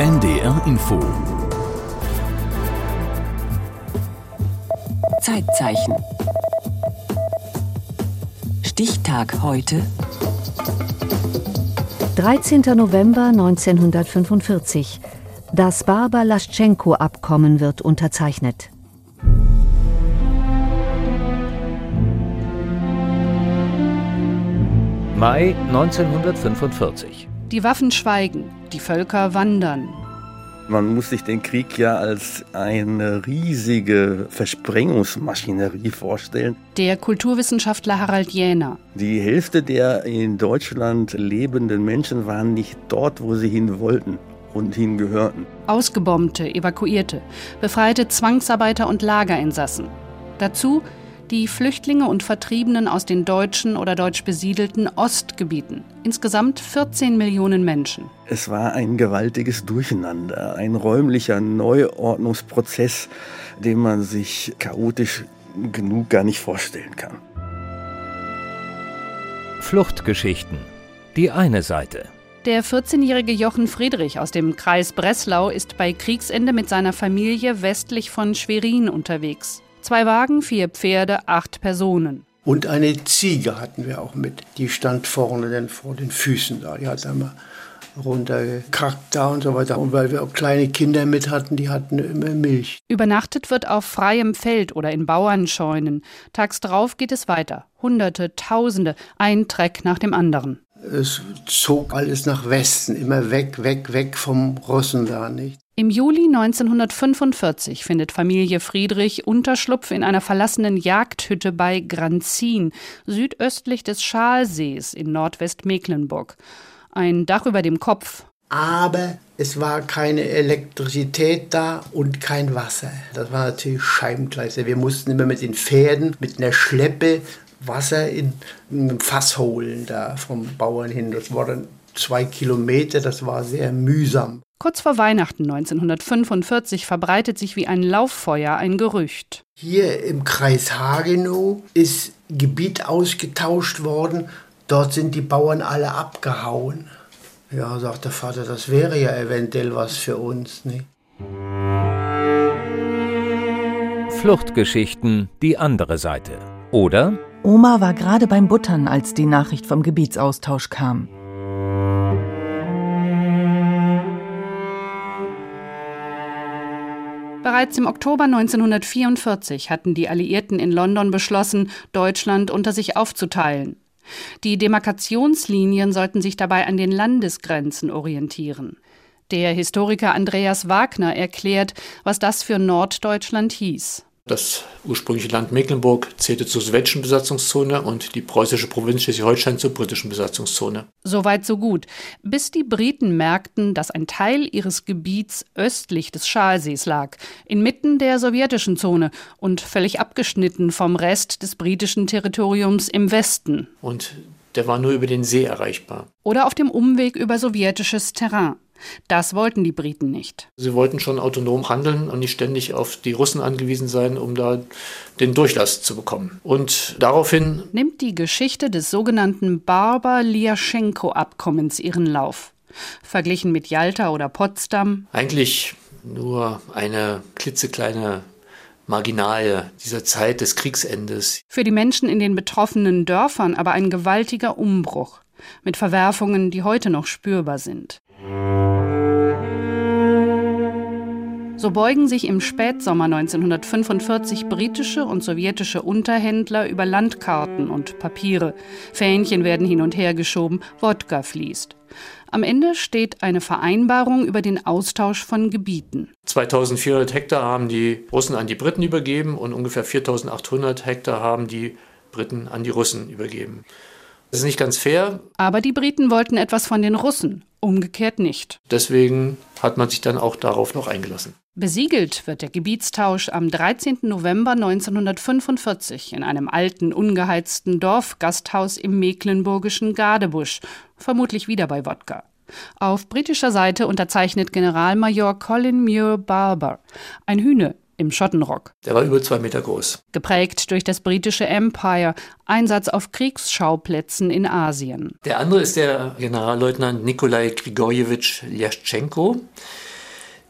NDR Info. Zeitzeichen. Stichtag heute. 13. November 1945. Das Barber-Laschenko-Abkommen wird unterzeichnet. Mai 1945. Die Waffen schweigen, die Völker wandern. Man muss sich den Krieg ja als eine riesige Versprengungsmaschinerie vorstellen. Der Kulturwissenschaftler Harald Jähner. Die Hälfte der in Deutschland lebenden Menschen waren nicht dort, wo sie hin wollten und hingehörten. Ausgebombte, Evakuierte, befreite Zwangsarbeiter und Lagerinsassen. Dazu die Flüchtlinge und Vertriebenen aus den deutschen oder deutsch besiedelten Ostgebieten. Insgesamt 14 Millionen Menschen. Es war ein gewaltiges Durcheinander, ein räumlicher Neuordnungsprozess, den man sich chaotisch genug gar nicht vorstellen kann. Fluchtgeschichten. Die eine Seite. Der 14-jährige Jochen Friedrich aus dem Kreis Breslau ist bei Kriegsende mit seiner Familie westlich von Schwerin unterwegs. 2 Wagen, 4 Pferde, 8 Personen. Und eine Ziege hatten wir auch mit. Die stand vorne dann vor den Füßen da. Die hat einmal runtergekackt da und so weiter. Und weil wir auch kleine Kinder mit hatten, die hatten immer Milch. Übernachtet wird auf freiem Feld oder in Bauernscheunen. Tags drauf geht es weiter. Hunderte, Tausende, ein Treck nach dem anderen. Es zog alles nach Westen, immer weg vom Russen da, nicht? Im Juli 1945 findet Familie Friedrich Unterschlupf in einer verlassenen Jagdhütte bei Granzin, südöstlich des Schalsees in Nordwestmecklenburg. Ein Dach über dem Kopf. Aber es war keine Elektrizität da und kein Wasser. Das war natürlich Scheibenkleister. Wir mussten immer mit den Pferden, mit einer Schleppe Wasser in einem Fass holen da vom Bauern hin. Das war dann 2 Kilometer, das war sehr mühsam. Kurz vor Weihnachten 1945 verbreitet sich wie ein Lauffeuer ein Gerücht. Hier im Kreis Hagenow ist Gebiet ausgetauscht worden. Dort sind die Bauern alle abgehauen. Ja, sagt der Vater, das wäre ja eventuell was für uns, ne? Fluchtgeschichten, die andere Seite. Oder? Oma war gerade beim Buttern, als die Nachricht vom Gebietsaustausch kam. Bereits im Oktober 1944 hatten die Alliierten in London beschlossen, Deutschland unter sich aufzuteilen. Die Demarkationslinien sollten sich dabei an den Landesgrenzen orientieren. Der Historiker Andreas Wagner erklärt, was das für Norddeutschland hieß. Das ursprüngliche Land Mecklenburg zählte zur sowjetischen Besatzungszone und die preußische Provinz Schleswig-Holstein zur britischen Besatzungszone. Soweit so gut, bis die Briten merkten, dass ein Teil ihres Gebiets östlich des Schalsees lag, inmitten der sowjetischen Zone und völlig abgeschnitten vom Rest des britischen Territoriums im Westen. Und der war nur über den See erreichbar. Oder auf dem Umweg über sowjetisches Terrain. Das wollten die Briten nicht. Sie wollten schon autonom handeln und nicht ständig auf die Russen angewiesen sein, um da den Durchlass zu bekommen. Und daraufhin nimmt die Geschichte des sogenannten Barber-Laschenko-Abkommens ihren Lauf. Verglichen mit Jalta oder Potsdam. Eigentlich nur eine klitzekleine Marginalie dieser Zeit des Kriegsendes. Für die Menschen in den betroffenen Dörfern aber ein gewaltiger Umbruch. Mit Verwerfungen, die heute noch spürbar sind. So beugen sich im Spätsommer 1945 britische und sowjetische Unterhändler über Landkarten und Papiere. Fähnchen werden hin und her geschoben, Wodka fließt. Am Ende steht eine Vereinbarung über den Austausch von Gebieten. 2400 Hektar haben die Russen an die Briten übergeben und ungefähr 4800 Hektar haben die Briten an die Russen übergeben. Das ist nicht ganz fair. Aber die Briten wollten etwas von den Russen, umgekehrt nicht. Deswegen hat man sich dann auch darauf noch eingelassen. Besiegelt wird der Gebietstausch am 13. November 1945 in einem alten, ungeheizten Dorfgasthaus im mecklenburgischen Gadebusch, vermutlich wieder bei Wodka. Auf britischer Seite unterzeichnet Generalmajor Colin Muir Barber, ein Hühne im Schottenrock. Der war über 2 Meter groß. Geprägt durch das britische Empire, Einsatz auf Kriegsschauplätzen in Asien. Der andere ist der Generalleutnant Nikolai Grigorjewitsch Ljaschenko.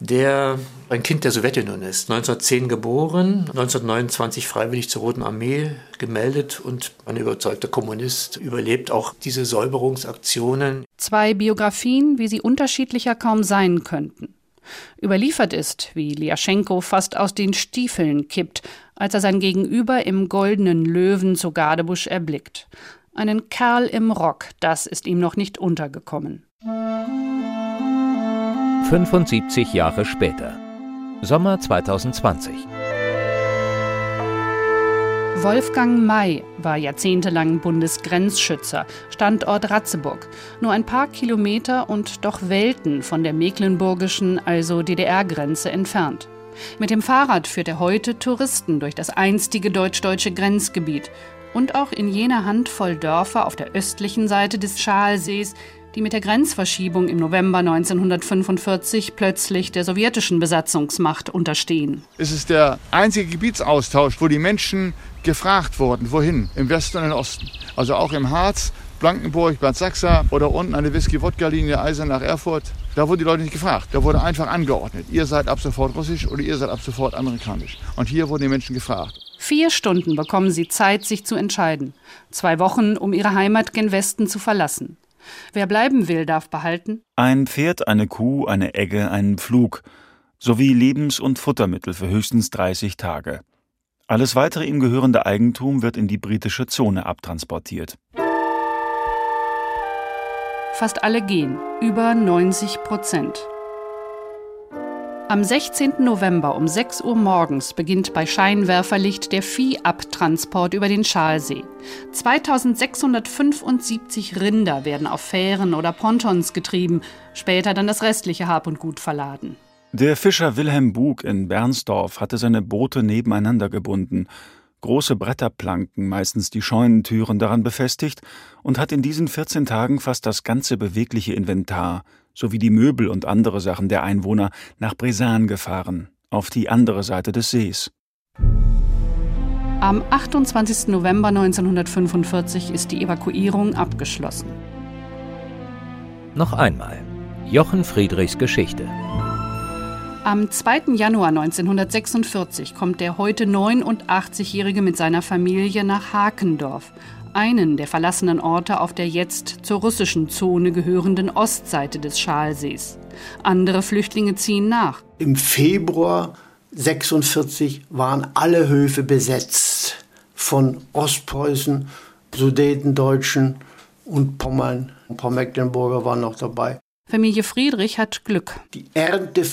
der ein Kind der Sowjetunion ist. 1910 geboren, 1929 freiwillig zur Roten Armee gemeldet und ein überzeugter Kommunist, überlebt auch diese Säuberungsaktionen. 2 Biografien, wie sie unterschiedlicher kaum sein könnten. Überliefert ist, wie Ljaschenko fast aus den Stiefeln kippt, als er sein Gegenüber im Goldenen Löwen zu Gadebusch erblickt. Einen Kerl im Rock, das ist ihm noch nicht untergekommen. 75 Jahre später. Sommer 2020. Wolfgang May war jahrzehntelang Bundesgrenzschützer, Standort Ratzeburg, nur ein paar Kilometer und doch Welten von der mecklenburgischen, also DDR-Grenze entfernt. Mit dem Fahrrad führt er heute Touristen durch das einstige deutsch-deutsche Grenzgebiet und auch in jener Handvoll Dörfer auf der östlichen Seite des Schaalsees, die mit der Grenzverschiebung im November 1945 plötzlich der sowjetischen Besatzungsmacht unterstehen. Es ist der einzige Gebietsaustausch, wo die Menschen gefragt wurden, wohin, im Westen und im Osten. Also auch im Harz, Blankenburg, Bad Sachsa oder unten an der Whisky-Wodka-Linie Eisenach-Erfurt. Da wurden die Leute nicht gefragt, da wurde einfach angeordnet. Ihr seid ab sofort russisch oder ihr seid ab sofort amerikanisch. Und hier wurden die Menschen gefragt. 4 Stunden bekommen sie Zeit, sich zu entscheiden. 2 Wochen, um ihre Heimat gen Westen zu verlassen. Wer bleiben will, darf behalten: ein Pferd, eine Kuh, eine Egge, einen Pflug, sowie Lebens- und Futtermittel für höchstens 30 Tage. Alles weitere ihm gehörende Eigentum wird in die britische Zone abtransportiert. Fast alle gehen, über 90%. Am 16. November um 6 Uhr morgens beginnt bei Scheinwerferlicht der Viehabtransport über den Schaalsee. 2675 Rinder werden auf Fähren oder Pontons getrieben, später dann das restliche Hab und Gut verladen. Der Fischer Wilhelm Bug in Bernsdorf hatte seine Boote nebeneinander gebunden, große Bretterplanken, meistens die Scheunentüren, daran befestigt und hat in diesen 14 Tagen fast das ganze bewegliche Inventar sowie die Möbel und andere Sachen der Einwohner nach Bresan gefahren, auf die andere Seite des Sees. Am 28. November 1945 ist die Evakuierung abgeschlossen. Noch einmal. Jochen Friedrichs Geschichte. Am 2. Januar 1946 kommt der heute 89-Jährige mit seiner Familie nach Hakendorf, einen der verlassenen Orte auf der jetzt zur russischen Zone gehörenden Ostseite des Schaalsees. Andere Flüchtlinge ziehen nach. Im Februar 1946 waren alle Höfe besetzt von Ostpreußen, Sudetendeutschen und Pommern. Ein paar Mecklenburger waren noch dabei. Familie Friedrich hat Glück. Die Ernte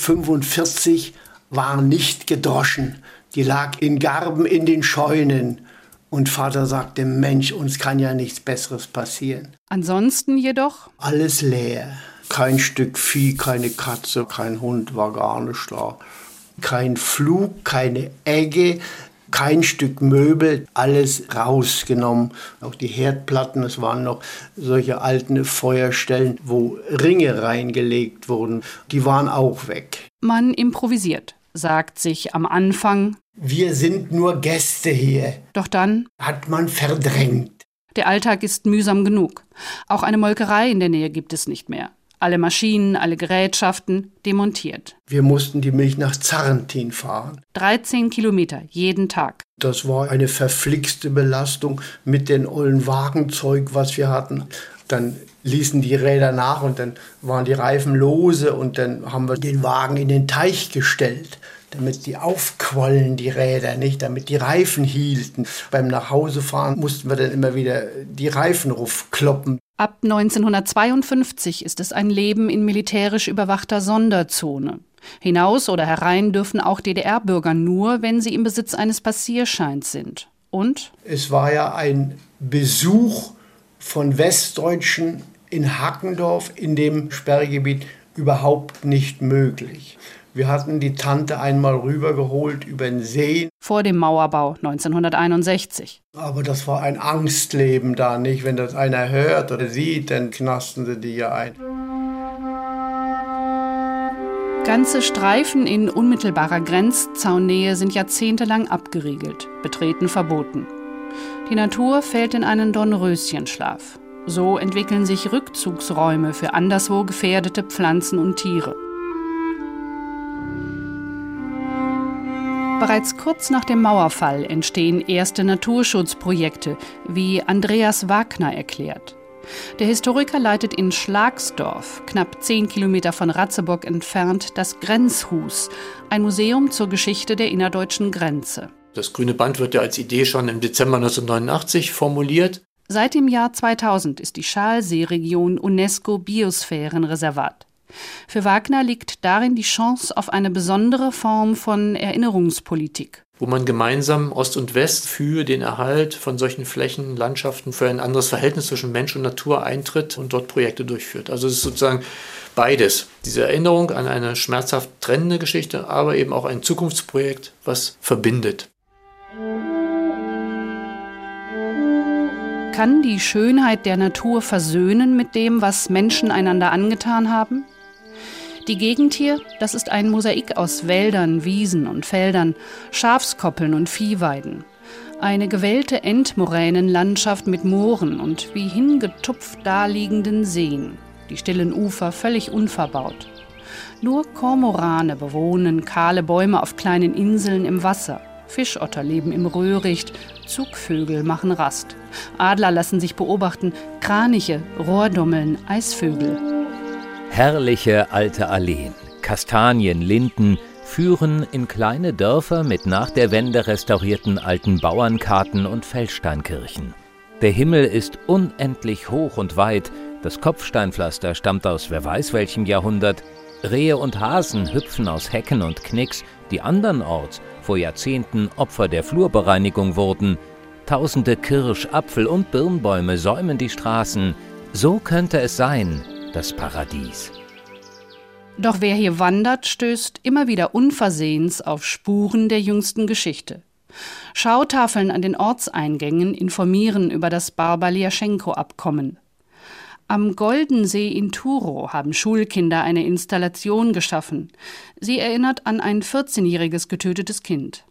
45 war nicht gedroschen. Die lag in Garben in den Scheunen. Und Vater sagte, Mensch, uns kann ja nichts Besseres passieren. Ansonsten jedoch? Alles leer. Kein Stück Vieh, keine Katze, kein Hund, war gar nicht da. Kein Pflug, keine Egge, kein Stück Möbel, alles rausgenommen. Auch die Herdplatten, es waren noch solche alten Feuerstellen, wo Ringe reingelegt wurden, die waren auch weg. Man improvisiert, sagt sich am Anfang: Wir sind nur Gäste hier. Doch dann hat man verdrängt. Der Alltag ist mühsam genug. Auch eine Molkerei in der Nähe gibt es nicht mehr. Alle Maschinen, alle Gerätschaften demontiert. Wir mussten die Milch nach Zarrentin fahren. 13 Kilometer jeden Tag. Das war eine verflixte Belastung mit dem ollen Wagenzeug, was wir hatten. Dann ließen die Räder nach und dann waren die Reifen lose und dann haben wir den Wagen in den Teich gestellt, damit die aufquollen, die Räder, nicht, damit die Reifen hielten. Beim Nachhausefahren mussten wir dann immer wieder die Reifen raufkloppen. Ab 1952 ist es ein Leben in militärisch überwachter Sonderzone. Hinaus oder herein dürfen auch DDR-Bürger nur, wenn sie im Besitz eines Passierscheins sind. Und? Es war ja ein Besuch von Westdeutschen in Hakendorf in dem Sperrgebiet überhaupt nicht möglich. Wir hatten die Tante einmal rübergeholt über den See. Vor dem Mauerbau 1961. Aber das war ein Angstleben da, nicht? Wenn das einer hört oder sieht, dann knasten sie die ja ein. Ganze Streifen in unmittelbarer Grenzzaunnähe sind jahrzehntelang abgeriegelt, betreten verboten. Die Natur fällt in einen Dornröschenschlaf. So entwickeln sich Rückzugsräume für anderswo gefährdete Pflanzen und Tiere. Bereits kurz nach dem Mauerfall entstehen erste Naturschutzprojekte, wie Andreas Wagner erklärt. Der Historiker leitet in Schlagsdorf, knapp 10 Kilometer von Ratzeburg entfernt, das Grenzhus, ein Museum zur Geschichte der innerdeutschen Grenze. Das Grüne Band wird ja als Idee schon im Dezember 1989 formuliert. Seit dem Jahr 2000 ist die Schalseeregion UNESCO-Biosphärenreservat. Für Wagner liegt darin die Chance auf eine besondere Form von Erinnerungspolitik. Wo man gemeinsam Ost und West für den Erhalt von solchen Flächen, Landschaften, für ein anderes Verhältnis zwischen Mensch und Natur eintritt und dort Projekte durchführt. Also es ist sozusagen beides. Diese Erinnerung an eine schmerzhaft trennende Geschichte, aber eben auch ein Zukunftsprojekt, was verbindet. Kann die Schönheit der Natur versöhnen mit dem, was Menschen einander angetan haben? Die Gegend hier, das ist ein Mosaik aus Wäldern, Wiesen und Feldern, Schafskoppeln und Viehweiden. Eine gewellte Endmoränenlandschaft mit Mooren und wie hingetupft daliegenden Seen. Die stillen Ufer völlig unverbaut. Nur Kormorane bewohnen kahle Bäume auf kleinen Inseln im Wasser. Fischotter leben im Röhricht, Zugvögel machen Rast. Adler lassen sich beobachten, Kraniche, Rohrdommeln, Eisvögel. Herrliche alte Alleen, Kastanien, Linden führen in kleine Dörfer mit nach der Wende restaurierten alten Bauernkarten und Feldsteinkirchen. Der Himmel ist unendlich hoch und weit, das Kopfsteinpflaster stammt aus wer weiß welchem Jahrhundert. Rehe und Hasen hüpfen aus Hecken und Knicks, die andernorts vor Jahrzehnten Opfer der Flurbereinigung wurden. Tausende Kirsch-, Apfel- und Birnbäume säumen die Straßen. So könnte es sein, das Paradies. Doch wer hier wandert, stößt immer wieder unversehens auf Spuren der jüngsten Geschichte. Schautafeln an den Ortseingängen informieren über das Barbar-Ljaschenko-Abkommen. Am Goldensee in Turow haben Schulkinder eine Installation geschaffen. Sie erinnert an ein 14-jähriges getötetes Kind.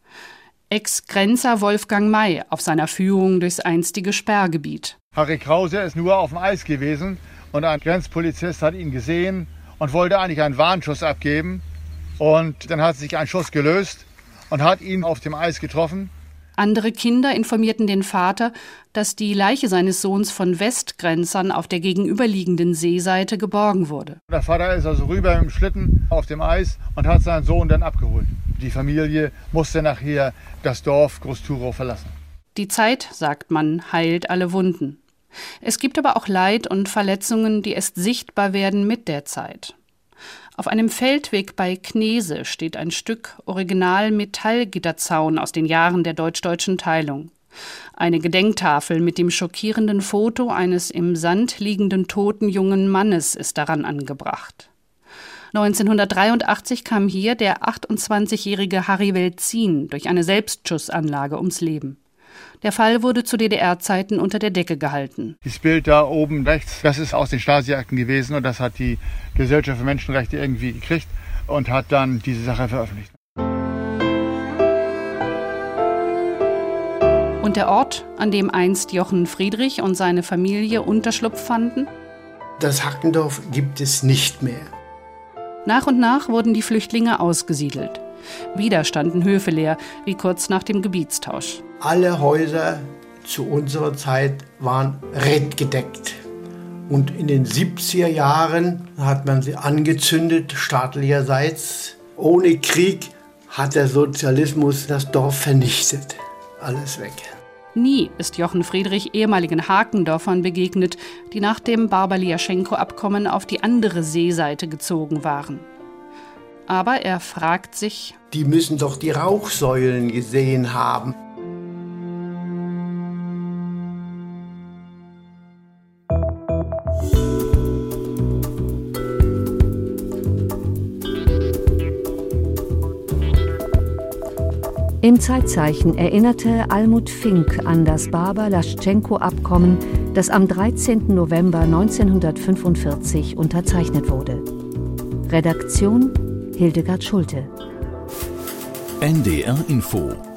Ex-Grenzer Wolfgang May auf seiner Führung durchs einstige Sperrgebiet. Harry Krause ist nur auf dem Eis gewesen und ein Grenzpolizist hat ihn gesehen und wollte eigentlich einen Warnschuss abgeben. Und dann hat sich ein Schuss gelöst und hat ihn auf dem Eis getroffen. Andere Kinder informierten den Vater, dass die Leiche seines Sohns von Westgrenzern auf der gegenüberliegenden Seeseite geborgen wurde. Der Vater ist also rüber im Schlitten auf dem Eis und hat seinen Sohn dann abgeholt. Die Familie musste nachher das Dorf Groß-Turow verlassen. Die Zeit, sagt man, heilt alle Wunden. Es gibt aber auch Leid und Verletzungen, die erst sichtbar werden mit der Zeit. Auf einem Feldweg bei Knese steht ein Stück Original-Metallgitterzaun aus den Jahren der deutsch-deutschen Teilung. Eine Gedenktafel mit dem schockierenden Foto eines im Sand liegenden toten jungen Mannes ist daran angebracht. 1983 kam hier der 28-jährige Harry Welzin durch eine Selbstschussanlage ums Leben. Der Fall wurde zu DDR-Zeiten unter der Decke gehalten. Dieses Bild da oben rechts, das ist aus den Stasi-Akten gewesen und das hat die Gesellschaft für Menschenrechte irgendwie gekriegt und hat dann diese Sache veröffentlicht. Und der Ort, an dem einst Jochen Friedrich und seine Familie Unterschlupf fanden? Das Hackendorf gibt es nicht mehr. Nach und nach wurden die Flüchtlinge ausgesiedelt. Wieder standen Höfe leer, wie kurz nach dem Gebietstausch. Alle Häuser zu unserer Zeit waren redgedeckt. Und in den 70er Jahren hat man sie angezündet, staatlicherseits. Ohne Krieg hat der Sozialismus das Dorf vernichtet. Alles weg. Nie ist Jochen Friedrich ehemaligen Hakendorfern begegnet, die nach dem Barbar-Ljaschenko-Abkommen auf die andere Seeseite gezogen waren. Aber er fragt sich: Die müssen doch die Rauchsäulen gesehen haben. Im Zeitzeichen erinnerte Almut Fink an das Barbar-Ljaschenko-Abkommen, das am 13. November 1945 unterzeichnet wurde. Redaktion Hildegard Schulte. NDR Info